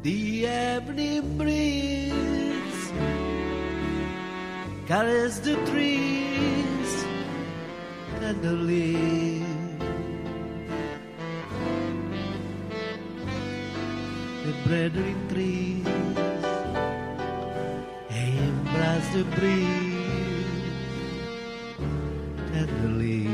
The evening breeze carries the trees tenderly. The brethren trees embrace the breeze tenderly.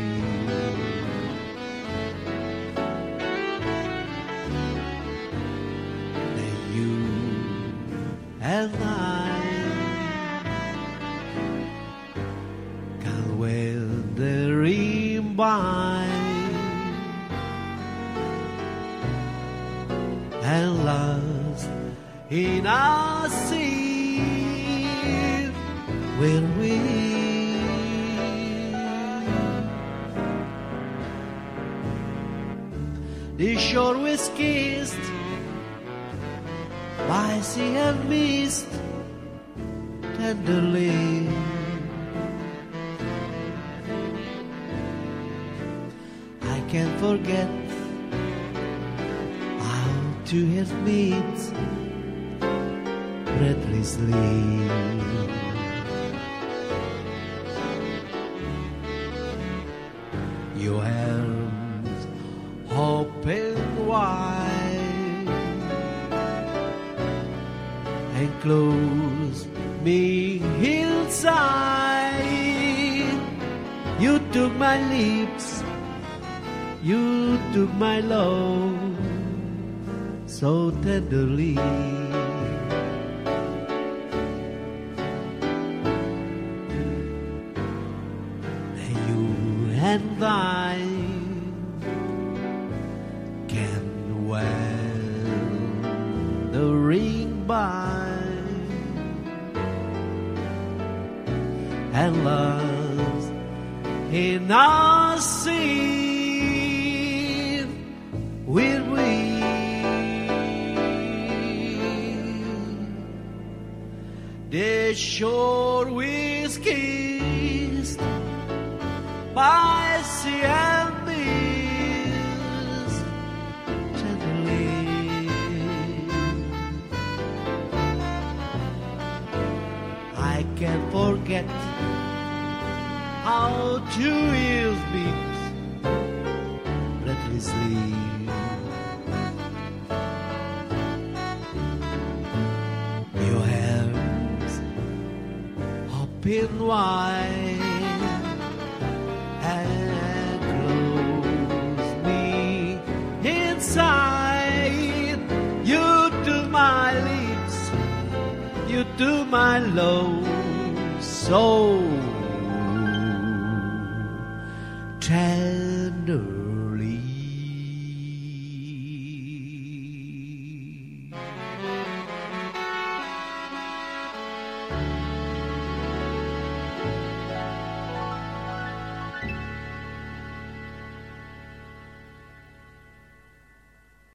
Then you and I can weathering by and lost in our sea where we the shore was kissed by sea and mist tenderly. I can't forget how to have meet breathlessly. Your arms open wide and close me inside. You took my lips, you took my love so tenderly. And you and I can wandering by and lost in our sea will we the shore was kissed by sea and mist tenderly. I can't forget how two years beat breathlessly. Your hands open wide and close me inside. You to my lips, you to my love so tenderly.